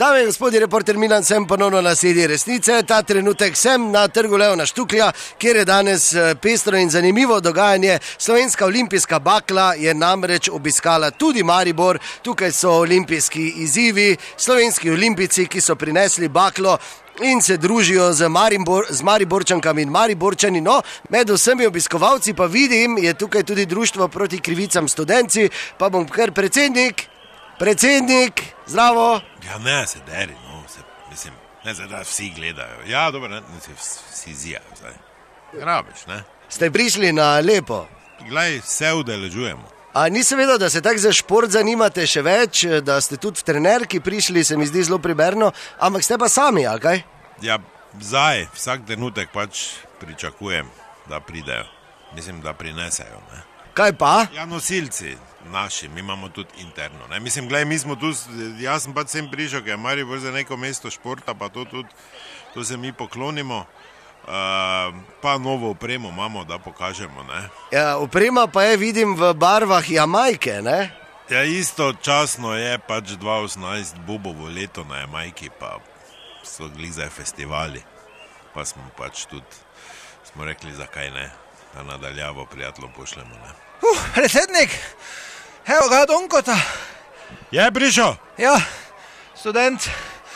Dame in gospodje, reporter Milan, sem ponovno na sedi resnice. Ta trenutek sem na trgu Leona Štuklja, kjer je danes pestro in zanimivo dogajanje. Slovenska olimpijska bakla je namreč obiskala tudi Maribor. Tukaj so olimpijski izzivi, slovenski olimpijci, ki so prinesli baklo in se družijo z Mariborčankami in Mariborčani. No, med vsemi obiskovalci pa vidim, je tukaj tudi društvo proti krivicam Studenci, pa bom kar predsednik, zdravo. Ja, ne, se deri, no, mislim, ne, zdaj vsi gledajo. Ja, dobro, ne, vsi zijajo zdaj. Grabiš, ne? Ste prišli na lepo? Glej, se udeležujemo. A nisem vedel, da se tako za šport zanimate še več, da ste tudi v trenerki prišli, se mi zdi zelo primerno, ampak ste pa sami, ali kaj? Ja, zdaj, vsak trenutek pač pričakujem, da pridejo. Mislim, da prinesejo, ne. Kaj pa? Ja, nosilci naši, mi imamo tudi interno, ne. Mislim, glej, mi smo tu, jaz sem pač sem prišel, ker je Maribor za neko mesto športa, pa to tudi, to se mi poklonimo. Pa novo opremo imamo, da pokažemo, ne. Ja, oprema pa je, vidim, v barvah Jamajke, ne? Ja, istočasno je pač 2018 Bobovo leto na Jamajki, pa so glih zdaj festivali, pa smo pač tudi, smo rekli, zakaj ne, da nadaljavo prijateljom pošljemo, ne. Predsednik, evo ga Donkota. Je prišel? Ja, Student.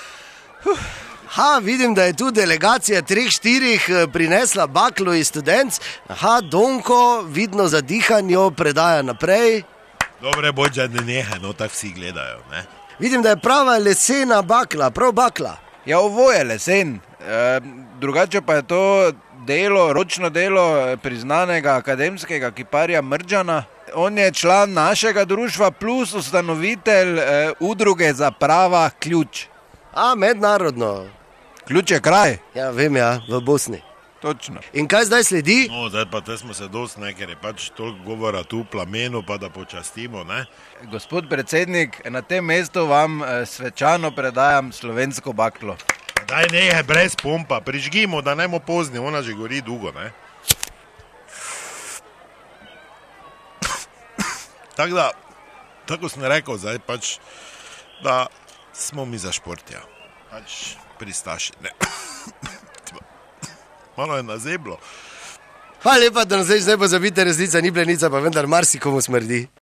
Vidim, da je tu delegacija 3-4 prinesla baklo iz Studenc. Donko, vidno za dihanjo, predaja naprej. Dobre, boj, da ne nehaj, no, tako vsi gledajo, ne. Vidim, da je prava lesena bakla, prav bakla. Ja, ovo je lesen, drugače pa je to delo, ročno delo priznanega akademskega kiparja Mrdžana. On je član našega društva plus ustanovitelj udruge za prava Ključ. Mednarodno. Ključ je kraj? Ja, vem, ja, v Bosni. Točno. In kaj zdaj sledi? No, zdaj pa te smo se dosti, ne, ker je pač toliko govora tu v plamenu, pa da počastimo, ne. Gospod predsednik, na tem mestu vam svečano predajam slovensko baklo. Daj nehaj, brez pompa, prižgimo, da ne bomo pozni, ona že gori dolgo, ne. Tako da, tako sem rekel zdaj pač, da smo mi za šport, ja. Pač pristaši, ne. Malo je nazeblo. Hvala lepa, da nas zdaj ne pozabite, resnica ni blenica, pa vendar marsikomu smrdi.